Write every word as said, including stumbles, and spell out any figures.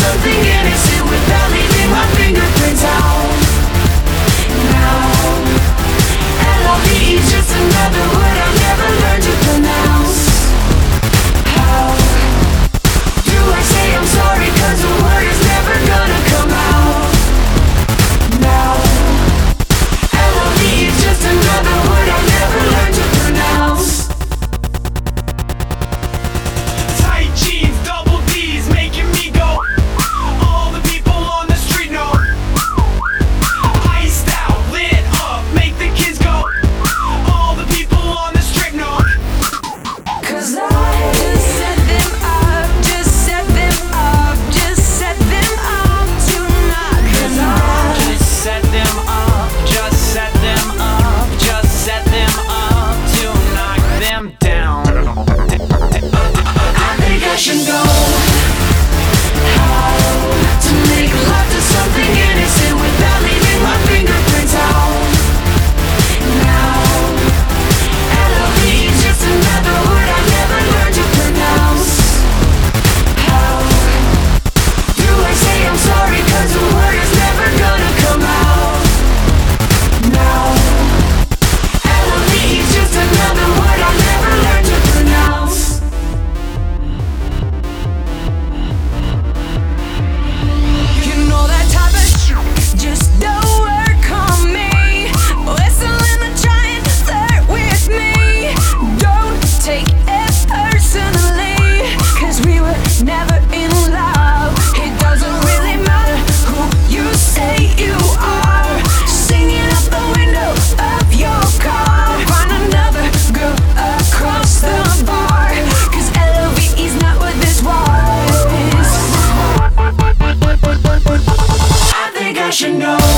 something innocent without leaving my fingerprints out. Now, L O V E is just another word I'll never learn to pronounce. How do I say I'm sorry, cause the word is never gonna come out. Now, L O V E is just another word I'll never learn to pronounce. Tight jeans, double D's, making me go. All the people on the street know. Iced out, lit up, make the kids go. All the people on the strip know. Cause I just set them up, just set them up, just set them up tonight. Cause I Just set them up, just set them up, just set them up to knock them down. I think I should know how to make love to something innocent without leaving my fingerprints out. Now, L O V E is just another word I never learned to pronounce. How do I say I'm sorry, cause the word is never gonna come out. Now, L O V E is just another word I'll never learn to pronounce. You know that type of shit just don't work on me. Whistling and trying to flirt with me. Don't take it personally, cause we were never in love. It doesn't really matter who you say you are. Singing out the window of your car. Find another girl across the bar, cause L O V E is not what this was. I think I should know